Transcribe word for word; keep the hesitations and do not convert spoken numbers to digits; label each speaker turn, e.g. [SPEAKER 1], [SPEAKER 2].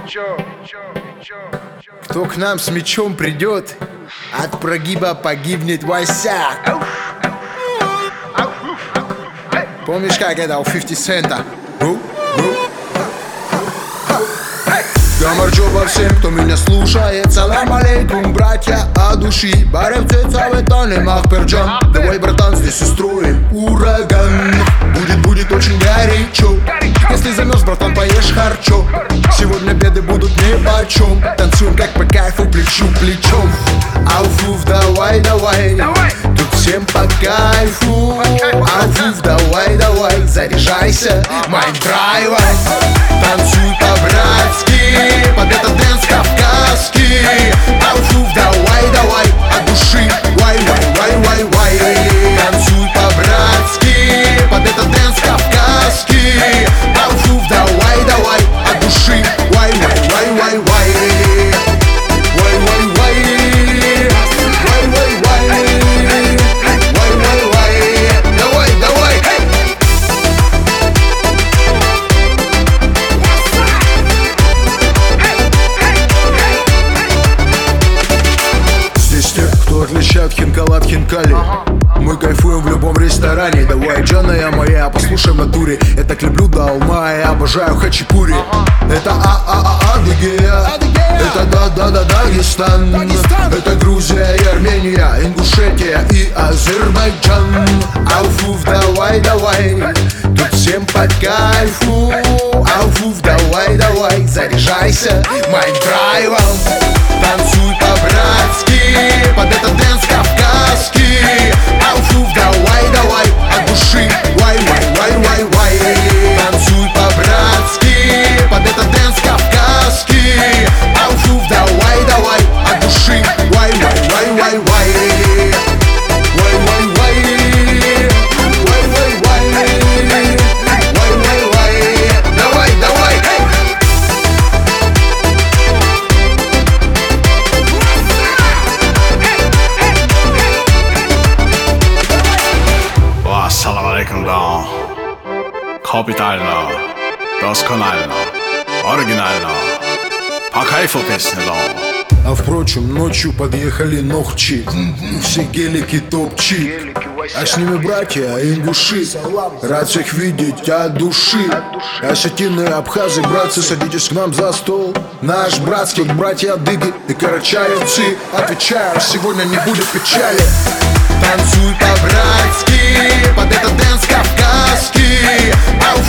[SPEAKER 1] Кто к нам с мечом придет, от прогиба погибнет Вася. Помнишь, как это у пятьдесят цента? Гамарджоба всем, кто меня слушает. Салам алейкум, братья от души. Баревцеца в это не махперджан. Давай, братан, здесь устроим ураган. Будет, будет очень горячо. Если замерз, братан, поешь харчо. Сегодня беды будут ни по чем. Танцуем как по кайфу, плечу к плечом. Ауфуф, давай, давай. Тут всем по кайфу. Ауфуф, давай, давай. Заряжайся моим драйвом. Танцуй по-братски. Под этот дэнс кавказский. Ауфуф, давай, давай. От души, вай, вай, вай, вай, вай. Танцуй по-братски. Под этот дэнс кавказский. Ауфуф, давай, давай. От души, вай, вай, вай, вай, вай. Вай, вай, вай. Вай, вай, вай. Вай, вай, вай. Давай, давай. Здесь те, кто отличает хинкал от хинкали. Мы кайфуем в любом ресторане. Давай, Джана, я моя, послушай в натуре. Я так люблю долма, я обожаю хачапури. Это а-а-а-Адыгея. Это да-да-да-Дагестан. Это Грузия и Армения, Ингушетия и Азербайджан. Ауфуф, давай, давай. Тут всем по кайфу. Ауфуф, давай, давай. Заряжайся моим драйвом. Танцуй по-братски. Под этот дэнс кавказский. Ауфуф, давай, давай. От души, вай, вай, вай, вай, вай. Танцуй по-братски. Под этот дэнс кавказский. Ауфуф, давай, давай. От души, вай, вай, вай, вай, вай. Вай, вай, вай. Вай, вай, вай. Вай, вай, вай. Давай, давай.
[SPEAKER 2] Ассаламу алейкум, да. Капитально, досконально, оригинально. По кайфу песня, да.
[SPEAKER 1] А впрочем, ночью подъехали ногчи. Все гелики топчи. А с ними братья ингуши. Рад всех видеть от души. Осетины, абхазы, братцы, садитесь к нам за стол. Наш братский, братья адыги и карачаевцы. Отвечаю, сегодня не будет печали. Танцуй по-братски. Под этот дэнс кавказский.